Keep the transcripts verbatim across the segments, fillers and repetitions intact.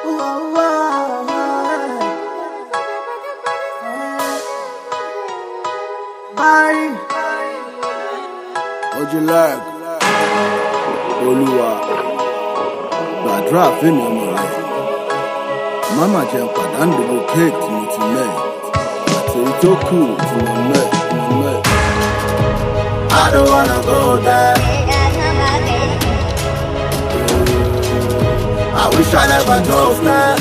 Ojú lag, Olúwa, gbàdúrà fẹ́mi ọmọ rẹ̀. Mama jẹ́ pàdánù gbogbo kéèkì tí mo ti mẹ́, àti èyí tó kù tí mo mẹ́, mo mẹ́. I don't wanna go there. I wish I never drove there.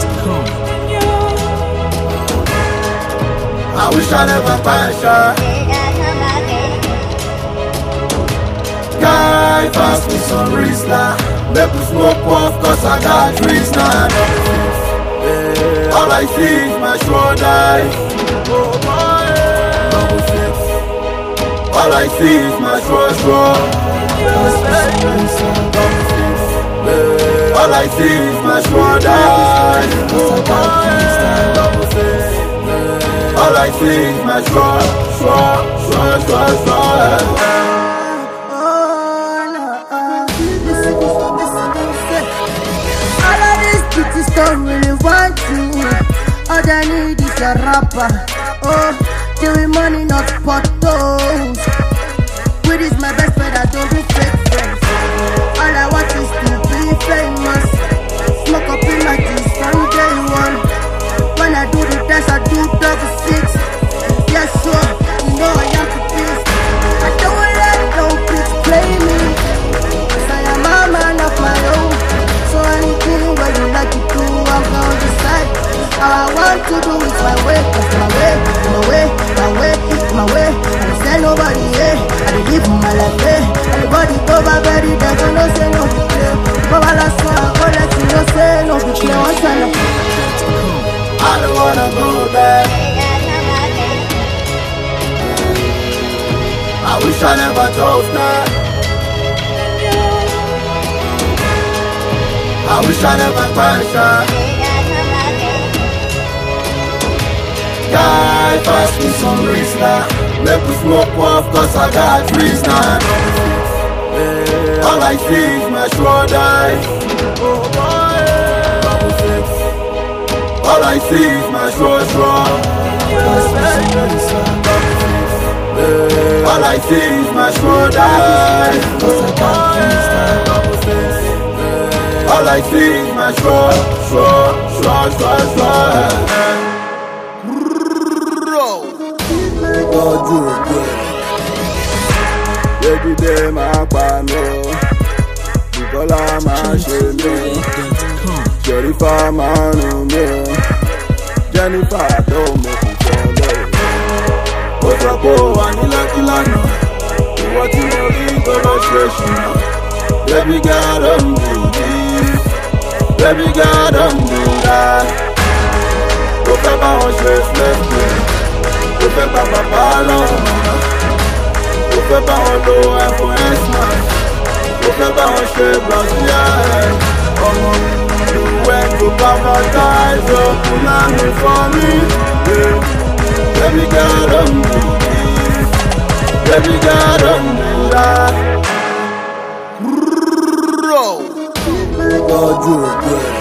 I wish I never passion. Guy, pass me some Rizla. Make me smoke off cause I got trees now. Yeah. All I see is my shoulders. Oh boy. Double six. All I see is my shoulders. Double six. Yeah. All I see is my shoulders. Oh boy. Double six. Yeah. All I see is my shoulders. Shoulders, shoulders, shoulders. Don't really want you. All I need is a rapper. Oh, deal with money, not photos. Weed is my best friend, I don't do fake friends. All I want is to be famous. Smoke up in my juice from day one. When I do the dance, I do double six. Yes, sure, you know I am the beast. I don't let no bitch play me, cause I am a man of my own. So anything where you like to do, I'm gonna decide. How I want to do it my way, cause my way, my way, my way, it's my way. I don't say nobody, yeah, I don't live my life, yeah. Everybody go by very, they gonna say no, yeah. But I last one, I go let you know, say no, but you want to know. I don't wanna go there. I wish I never drove there. I wish I never passion. Guy, pass me some Rizla. Make me smoke off cause I got trees now. Yeah. All I see is my shoulders. Oh boy. Double six. All I see is my shoulders. Yeah. All I see is my shoulders. Oh boy. Double six. All I see is my shore, shore, shore, shore, shore. Ojú ògbó Yéjídé máa pa mí o, Bùkọ́lá máa ṣe mí o, Ṣẹ̀rífà máa rùn mí o, Jẹ́nífà tó mọ̀ kò sọ́lẹ̀. Ó sọ pé ó wà ní Lẹ́kí lánàá, ìwọ tí mo rí tó lọ ṣe ṣìnà. Baby girl, don't do this. Baby girl, don't do that. Ó fẹ́ bá wọn ṣe slave. Ó fẹ́ bá bàbá lọ́wọ́. Ó fẹ́ bá wọn lo iPhone X nine. Ó fẹ́ bá wọn ṣe Brazilian. Ọmọ mi went to paradise. Open hand for me. Baby girl, don't do this. Baby girl, don't do that. Ojú ògbó ẹ̀.